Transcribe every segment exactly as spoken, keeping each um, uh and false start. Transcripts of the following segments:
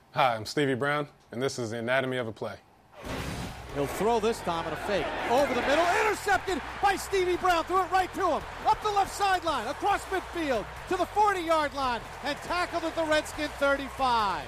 Hi, I'm Stevie Brown, and this is the Anatomy of a Play. He'll throw this time on a fake. Over the middle, intercepted by Stevie Brown. Threw it right to him. Up the left sideline, across midfield, to the forty-yard line, and tackled at the Redskin thirty-five.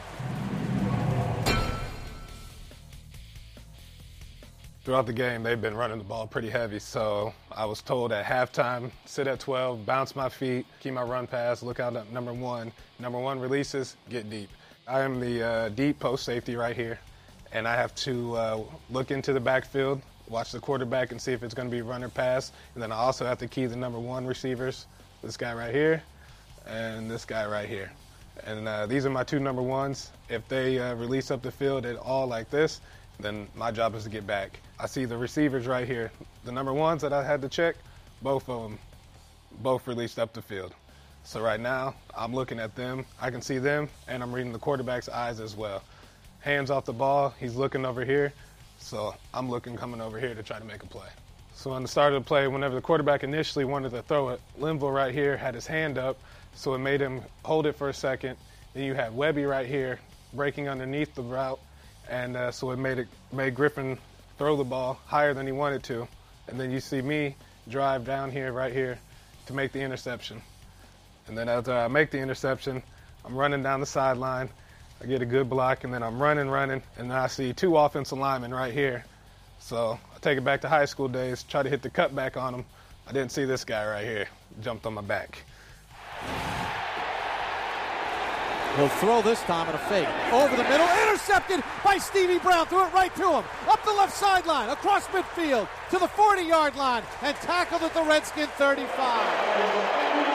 Throughout the game, they've been running the ball pretty heavy, so I was told at halftime, sit at twelve, bounce my feet, keep my run pass, look out at number one. Number one releases, get deep. I am the uh, deep post safety right here, and I have to uh, look into the backfield, watch the quarterback and see if it's going to be run or pass, and then I also have to key the number one receivers, this guy right here and this guy right here. And uh, these are my two number ones. If they uh, release up the field at all like this, then my job is to get back. I see the receivers right here. The number ones that I had to check, both of them, both released up the field. So right now, I'm looking at them. I can see them, and I'm reading the quarterback's eyes as well. Hands off the ball, he's looking over here. So I'm looking coming over here to try to make a play. So on the start of the play, whenever the quarterback initially wanted to throw it, Linville right here had his hand up, so it made him hold it for a second. Then you had Webby right here breaking underneath the route, and uh, so it made it made Griffin throw the ball higher than he wanted to. And then you see me drive down here, right here, to make the interception. And then after I make the interception, I'm running down the sideline. I get a good block, and then I'm running, running, and then I see two offensive linemen right here. So I take it back to high school days, try to hit the cutback on them. I didn't see this guy right here. Jumped on my back. He'll throw this time on a fake. Over the middle, intercepted by Stevie Brown. Threw it right to him. Up the left sideline, across midfield, to the forty-yard line, and tackled at the Redskin thirty-five.